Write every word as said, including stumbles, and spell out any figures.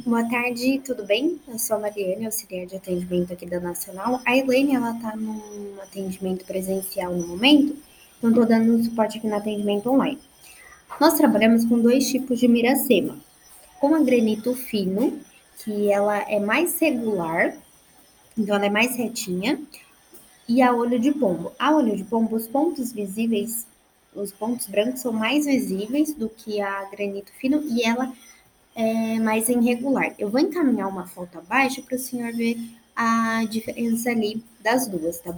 Boa tarde, tudo bem? Eu sou a Mariane, auxiliar de atendimento aqui da Nacional. A Elaine, ela tá num atendimento presencial no momento, então tô dando suporte aqui no atendimento online. Nós trabalhamos com dois tipos de miracema. Com a granito fino, que ela é mais regular, então ela é mais retinha, e a olho de pombo. A olho de pombo, os pontos visíveis, os pontos brancos são mais visíveis do que a granito fino e ela é mais irregular. Eu vou encaminhar uma foto abaixo para o senhor ver a diferença ali das duas, tá